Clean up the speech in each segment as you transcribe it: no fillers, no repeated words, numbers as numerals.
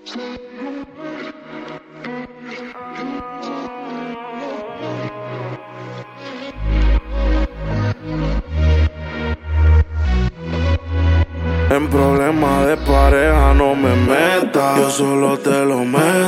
En problemas de pareja no me metas, yo solo te lo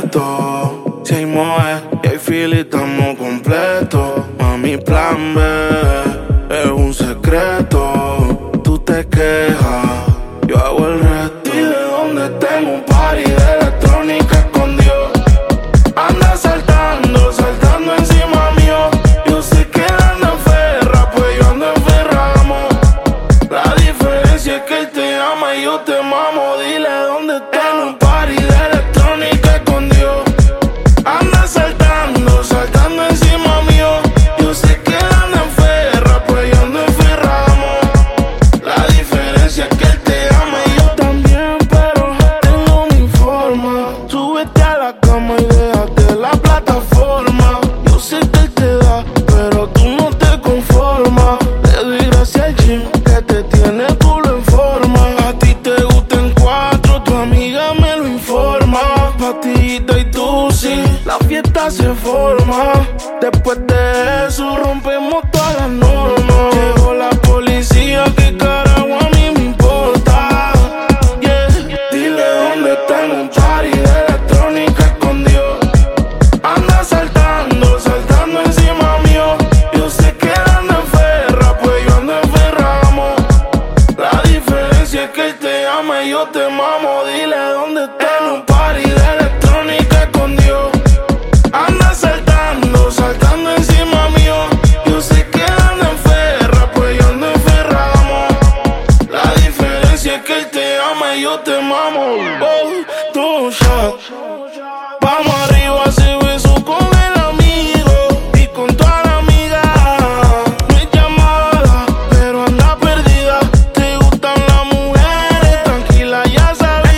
meto. Si hay moe y hay feel y estamos completos. Mami, plan B es un secreto. Tú te quejas, yo hago el resto. Y de donde tengo un party de electrónica escondido. Anda saltando, saltando encima mío. Yo sé que anda en ferra, pues yo ando en ferramo. La diferencia es que él te ama y yo te mamo. Dile dónde tengo un party de electrónica escondido. Anda saltando, saltando encima mío. Yo sé que anda en ferra, pues yo ando en ferramo. La diferencia es que él te ama y yo también, pero tengo mi forma. Súbete a la cama y déjate la plataforma. Yo sé que él te da, pero tú no te conformas. Le doy gracias al gym que te tiene culo en forma. A ti te gustan cuatro, tu amiga me lo informa. Patillita y tú sí, la fiesta se forma. Después de eso rompemos todas las normas. Llegó la policía, que carajo a mí me importa. Yeah. Dile dónde tengo un party de electrónica escondido. Anda saltando, saltando encima mío. Yo sé que anda en ferra, pues yo ando en ferramo. La diferencia es que él te ama y yo te mamo. Dile dónde tengo un party de electrónica escondido. Anda saltando, saltando encima mío. Yo sé que anda en ferra, pues yo ando en ferramo. La diferencia es que él te ama y yo te mamo. Oh, two shot. Vamos arriba, hace beso con el amigo y con toda la amiga. No es llamada, pero anda perdida. Te gustan las mujeres, tranquila, ya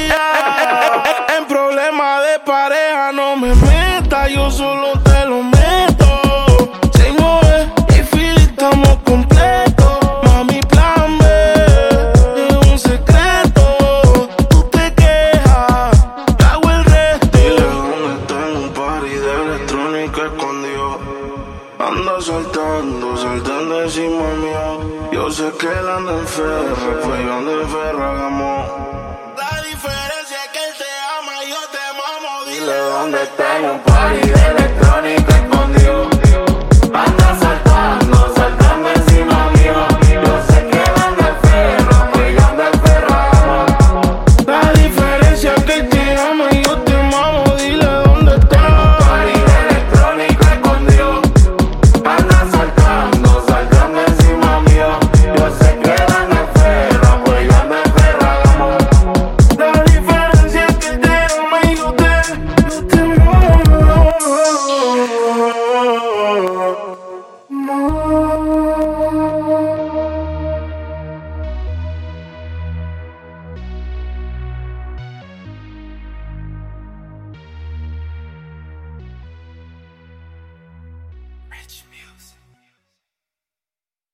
sabía. En problemas de pareja no me metas, yo solo te lo meto. Se mueve y feel y estamos completos. Mami, plan B es un secreto. Tú te quejas, yo hago el resto. Dile dónde tengo un party de electrónica escondido. Anda saltando, saltando encima mío. Yo sé que él anda en ferra, pues yo ando en ferragamo. La diferencia es que él te ama y yo te mamo. Dile dónde tengo un party de electrónica